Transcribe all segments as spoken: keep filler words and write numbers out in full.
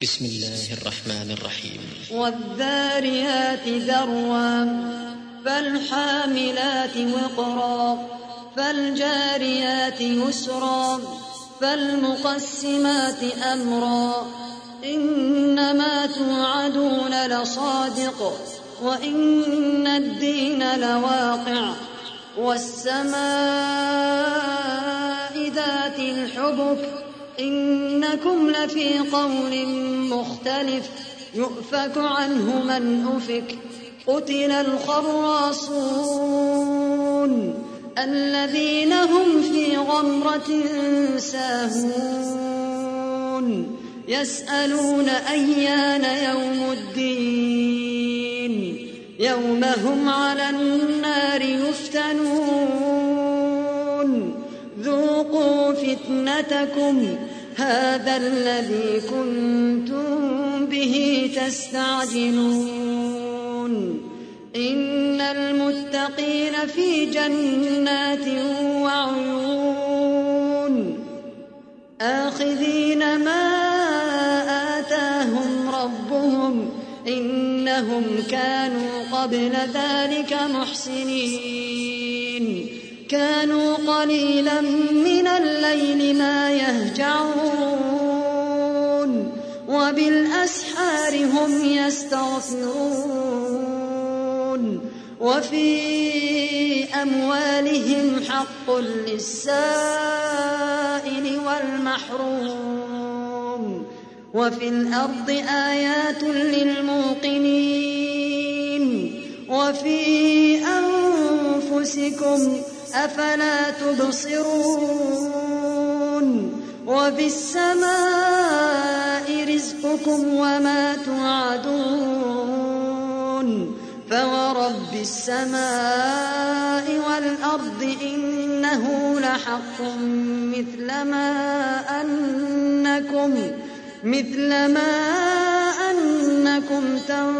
بسم الله الرحمن الرحيم. والذاريات ذروا فالحاملات وقرا فالجاريات يسرا فالمقسمات أمرا إنما توعدون لصادق وإن الدين لواقع والسماء ذات الحبك إنكم لفي قول مختلف يؤفك عنه من أفك قتل الخراصون الذين هم في غمرة ساهون يسألون أيان يوم الدين يوم هم على النار يفتنون ذوقوا فتنتكم هذا الذي كنتم به تستعجلون إن المتقين في جنات وعيون آخذين ما آتاهم ربهم إنهم كانوا قبل ذلك محسنين كانوا قليلا من الليل ما يهجعون وبالأسحار هم يستغفرون وفي أموالهم حق للسائل والمحروم وفي الأرض آيات للموقنين وفي أنفسكم أفلا تبصرون وفي السماء رزقكم وما توعدون فورب السماء والأرض إنه لحق مثل ما أنكم مثل ما أنكم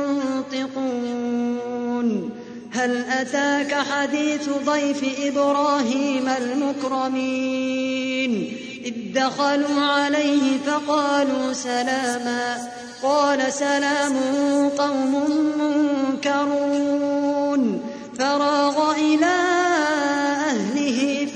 تنطقون هل أتاك حديث ضيف إبراهيم المكرمين إذ دخلوا عليه فقالوا سلاما قال سلام قوم منكرون فراغ إلى أهله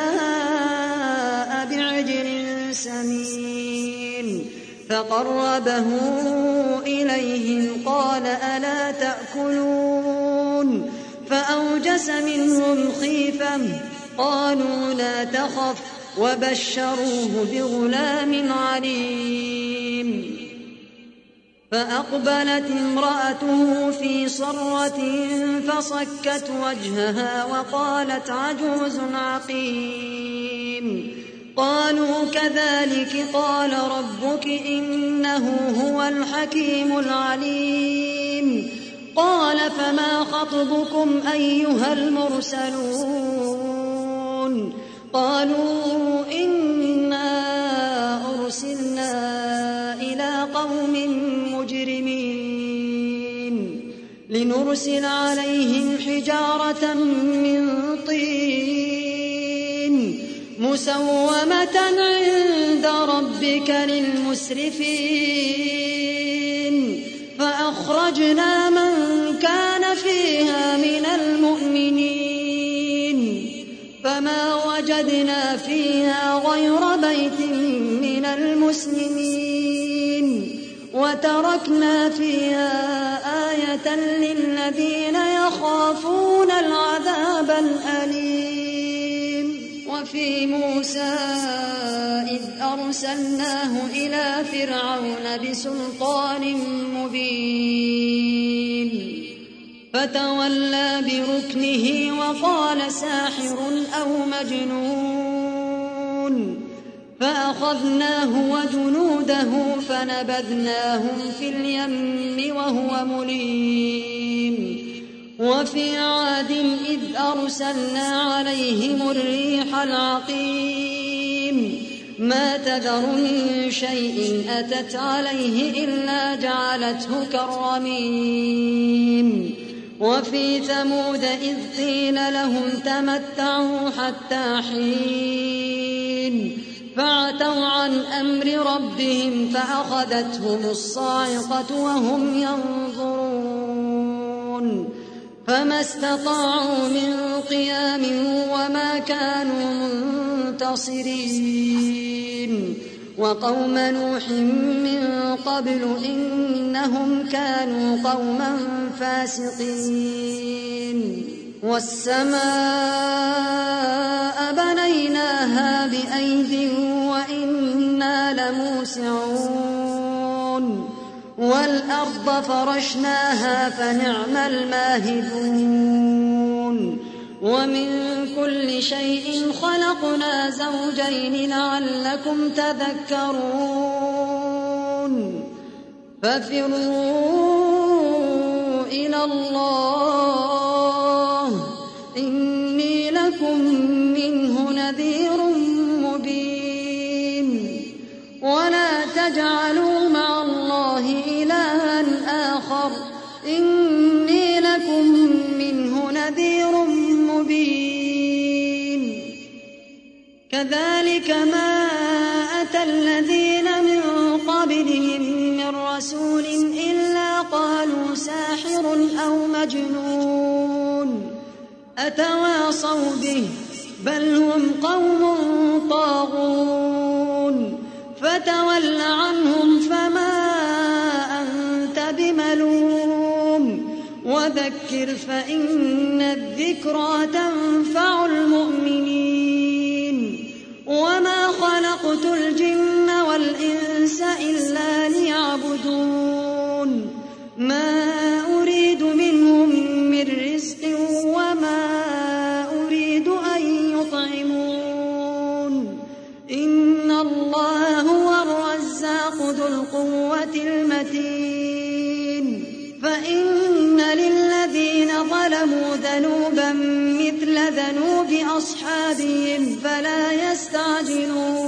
فجاء بعجل سمين فقربه إليهم قال ألا تأكلون فأوجس منهم خيفة قالوا لا تخف وبشروه بغلام عليم فأقبلت امرأته في صرة فصكت وجهها وقالت عجوز عقيم قالوا كذلك قال ربك إنه هو الحكيم العليم قال فما خطبكم أيها المرسلون قالوا إنا أرسلنا إلى قوم مجرمين لنرسل عليهم حجارة من طين مسومة عند ربك للمسرفين فأخرجنا من كان فيها من المؤمنين فما وجدنا فيها غير بيت من المسلمين وتركنا فيها آية للذين يخافون العذاب الأليم وفي موسى إذ أرسلناه إلى فرعون بسلطان مبين فتولى بركنه وقال ساحر أو مجنون فأخذناه وجنوده فنبذناهم في اليم وهو مليم وفي عاد إذ أرسلنا عليهم الريح العقيم ما تذر من شيء أتت عليه إلا جعلته كالرميم وفي ثمود إذ قيل لهم تمتعوا حتى حين فعتوا عن أمر ربهم فأخذتهم الصاعقة وهم ينظرون فما استطاعوا من قيام وما كانوا منتصرين وقوم نوح من قبل إنهم كانوا قوما فاسقين والسماء بنيناها بأيد وإنا لموسعون والأرض فرشناها فنعم الماهدون ومن كل شيء خلقنا زوجين لعلكم تذكرون ففروا إلى الله إني لكم منه نذير مبين ولا تجعلوا مع الله إلها آخر إني لكم منه نذير مبين كذلك ما أتى الذين من قبلهم من رسول إلا قالوا ساحر أو مجنون أتواصوا به بل هم قوم طاغون فتول عنهم فما أنت بملوم وذكر فإن الذكرى تنفع المؤمنين وما خلقت الجن والإنس إلا ليعبدون ما أريد منهم من رزق وما أريد أن يطعمون إن الله هو الرزاق ذو القوة المتين فإن للذين ظلموا ذنوبا مثل ذنوب أصحابهم فلا يستعجلون